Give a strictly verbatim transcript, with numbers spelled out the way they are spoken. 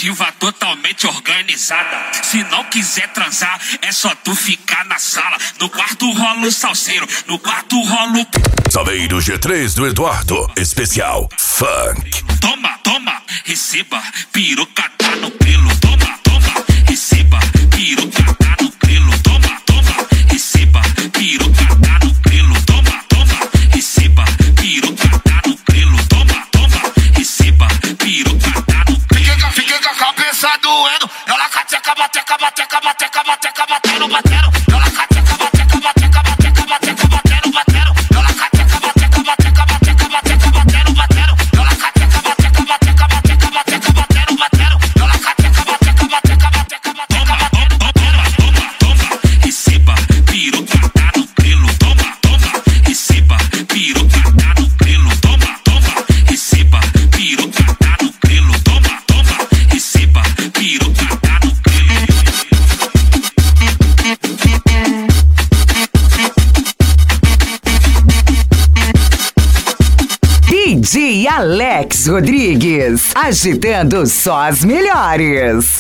primitiva, totalmente organizada. Se não quiser transar, é só tu ficar na sala. No quarto rola o salseiro, no quarto rola o... Salveiro G três do Eduardo, especial Funk. Toma, toma, receba, piroca tá no pelo. Toma, toma, receba, piroca tá no pelo. Toma, toma, receba, piroca tá no pelo. Toma, toma, receba, piroca tá no pelo. Toma, toma, receba, piroca tá no pelo. Fiquei com a cabeça doendo, ela cateca, bateca, bateca, bateca, bateca, batendo, batendo. Ela cateca, bateca, bateca, bateca, bateca, batendo, batendo. Ela cateca, bateca, bateca, bateca, bateca, batendo, batendo. Ela cateca, bateca, bateca, bateca, bateca, batendo, batendo. Ela cateca, bateca, bateca, bateca, bateca, batendo, batendo. Toma, toma, receba, piroca tá no pelo. Toma, toma, receba, piroca tá no pelo. Toma, toma, receba, piroca tá no pelo. Toma, toma, receba, piroca tá no pelo. D J Alex Rodrigues, agitando só as melhores.